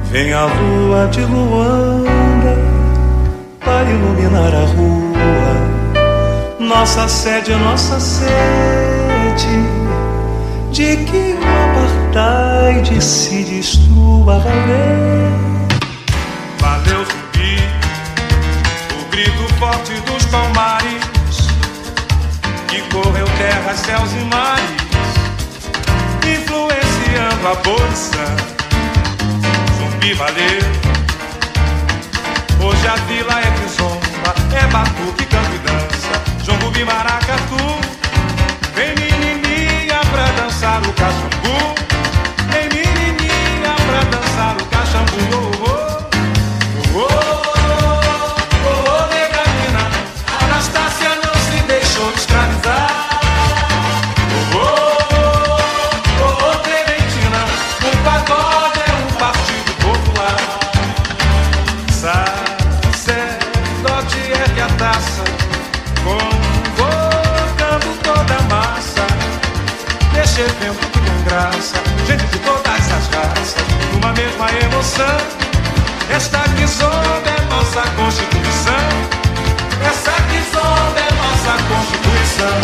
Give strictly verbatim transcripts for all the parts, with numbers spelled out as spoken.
Vem a lua de Luanda para iluminar a rua, nossa sede, nossa sede, de que o apartheid se destrua. Valeu, valeu Zumbi, o grito forte dos palmares, que correu terras, céus e mares, influenciando a bolsa. Zumbi valeu, hoje a vila é kizomba, é batuque, canto e dança, jongo, maracatu. Vem menininha pra dançar o cachambu, vem menininha pra dançar o cachambu. Oh, oh, oh, oh, oh, oh, nega mina, Anastácia não se deixou escravizar. Oh, oh, oh, oh, Clementina, o pagode é um partido popular. Sacerdote ergue a taça, convocando toda a massa. Deixa evento com graça, gente de todas as raças, numa mesma emoção. Esta kizomba é nossa Constituição, essa kizomba é nossa Constituição.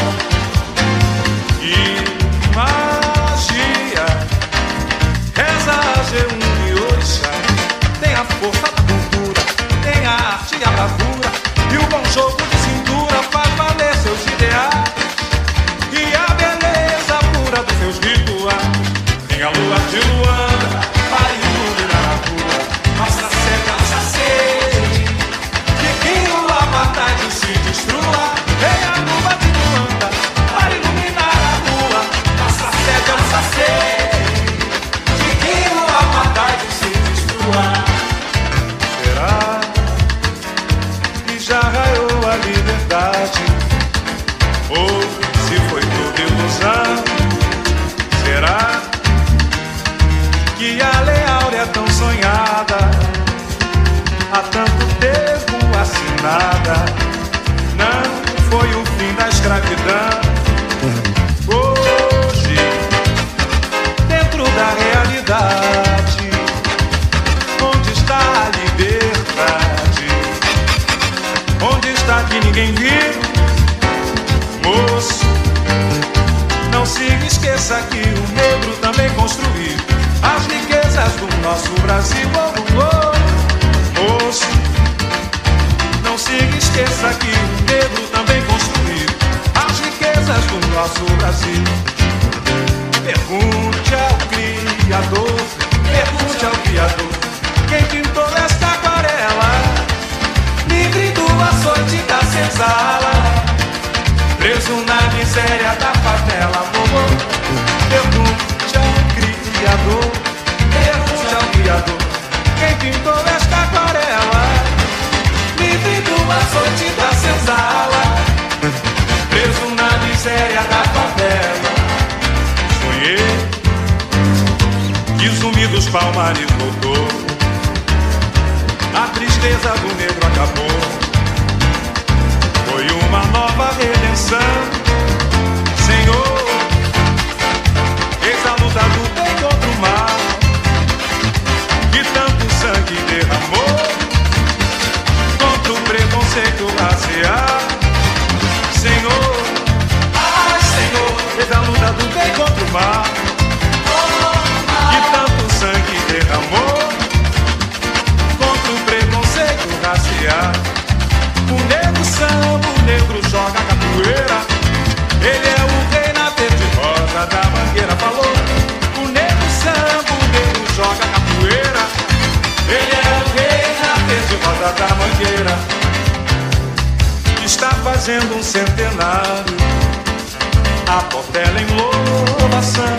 E magia, reza a G um e Orixá, tem a força da cultura, tem a arte e a bravura, e o bom jogo de cintura faz valer seus ideais, e a beleza pura dos seus rituais. Tem a lua de Luanda para iluminar a rua, nossa sede, nossa sede, de que o apartheid se destrua. Tem a lua de Luanda para iluminar a rua, nossa sede, nossa sede, de que o apartheid se destrua. Será que já raiou a liberdade, ou se foi tudo ilusão? Será que a Lei Áurea tão sonhada, há tanto tempo assinada, não foi o fim da escravidão? Hoje, dentro da realidade, onde está a liberdade? Onde está que ninguém viu? Moço, não se esqueça que o negro também construiu as riquezas do nosso Brasil. Oh, oh, moço, não se esqueça que o negro também construiu as riquezas do nosso Brasil. Pergunte ao Criador, pergunte ao Criador, quem pintou esta aquarela, livre do açoite da senzala, preso na miséria da favela. Oh, oh. Pergunte ao Criador, pergunte ao Criador, quem pintou esta aquarela, livre do açoite da senzala, preso na miséria da favela. Sonhei que Zumbi dos Palmares voltou, a tristeza do negro acabou, foi uma nova redenção. Senhor, eis a luta do bem contra o mal, que tanto sangue derramou, contra o preconceito racial. Senhor, ai Senhor, eis a luta do bem contra o mal, que tanto sangue derramou, contra o preconceito racial. O negro samba, o negro joga capoeira, ele é o rei na verde rosa da mangueira. Falou, o negro samba, o negro joga capoeira, ele é o rei na verde rosa da mangueira. Está fazendo um centenário, a Portela em louvação,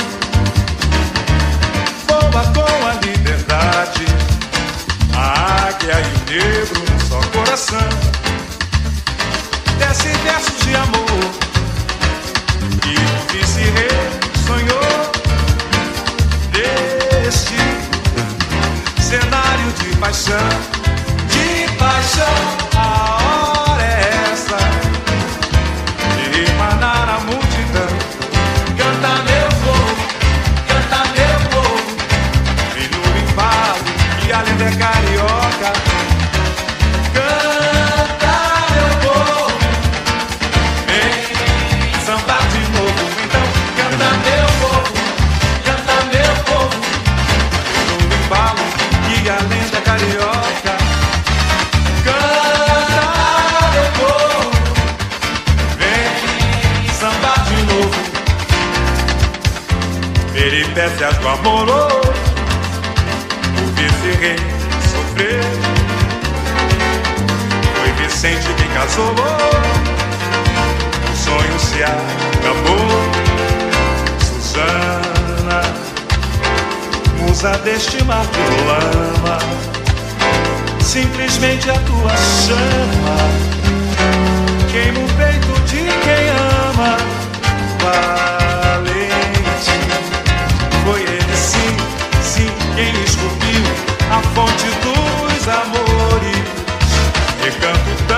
voa com a liberdade, a águia e o negro num só coração. Desce versos de amor que o vice-rei sonhou, deste cenário de paixão, de paixão. A hora é essa de emanar a multidão. Canta meu povo, canta meu povo, vem no embalo e a lenda é carioca. Canta, meu povo, vem sambar de novo. Então canta, meu povo, canta, meu povo, no embalo que a lenda é carioca. Canta, meu povo, vem sambar de novo. Peripécias do amoroso, o vice-rei sofreu. Foi Vicente quem casou, o sonho se acabou. Susana, musa deste mar que lama, simplesmente a tua chama queima o peito de quem ama. Valente, foi ele sim, sim, quem esculpiu a fonte dos amores. Recanto